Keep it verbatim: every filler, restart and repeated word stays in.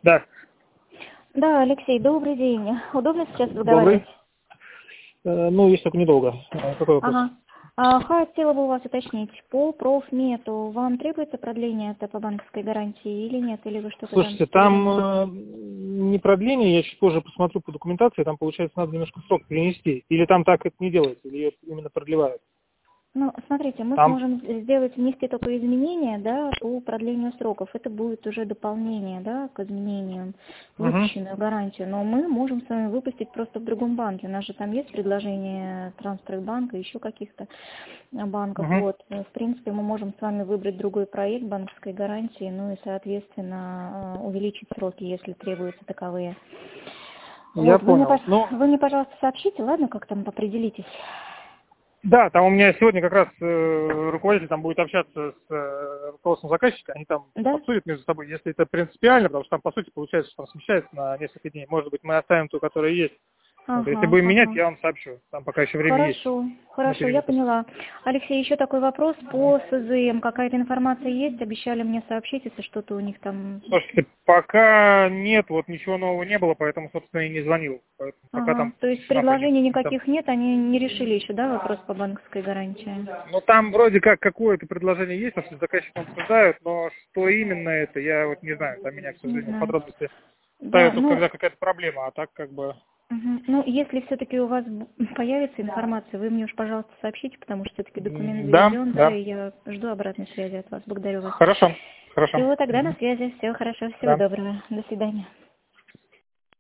Да. Да, Алексей, добрый день. Удобно сейчас Добрый. разговаривать? Э, ну, если только недолго. Э, Какой вопрос? Ага. А, хотела бы у вас уточнить, по профмету вам требуется продление это по банковской гарантии или нет? Или вы что-то там Слушайте, там э, не продление, я чуть позже посмотрю по документации, там, получается, надо немножко срок перенести. Или там так это не делается, или ее именно продлевают. Ну, смотрите, мы Там. сможем сделать, внести только изменения, да, по продлению сроков. Это будет уже дополнение, да, к изменениям, Угу. выпущенную гарантию. Но мы можем с вами выпустить просто в другом банке. У нас же там есть предложение Транстрейдбанка, еще каких-то банков. Угу. Вот, в принципе, мы можем с вами выбрать другой проект банковской гарантии, ну и, соответственно, увеличить сроки, если требуются таковые. Я Вот, вы мне, понял. пож- Ну, вы мне, пожалуйста, сообщите, ладно, как там определитесь? да, там у меня сегодня как раз э, руководитель там будет общаться с э, руководством заказчика, они там Да? обсудят между собой, если это принципиально, потому что там, по сути, получается, что там смещается на несколько дней. Может быть, мы оставим ту, которая есть. Вот, если Ага, будем менять, ага. я вам сообщу. Там пока еще время есть Хорошо, на хорошо, я переметр. поняла. Алексей, еще такой вопрос по СЗМ. Какая-то информация есть? Обещали мне сообщить, если что-то у них там... Слушайте, пока нет, вот ничего нового не было, поэтому, собственно, и не звонил. Поэтому пока Ага, там то есть тишина предложений повисла. Там. никаких нет, они не решили еще, да, вопрос по банковской гарантии? Ну, там вроде как какое-то предложение есть, потому что с заказчиком обсуждают, но что именно это, я вот не знаю. Там меня, к Не сожалению, в знаю. подробности Да, ставят только ну, когда какая-то проблема, а так как бы... мгм. Ну, если все-таки у вас б- появится информация, вы мне уж, пожалуйста, сообщите, потому что все-таки документ М, Да, заведен, да, да. и я жду обратной связи от вас. Благодарю вас. Хорошо, хорошо. Всего тогда на Мгм. связи. Всего хорошего, всего Да. доброго. До свидания.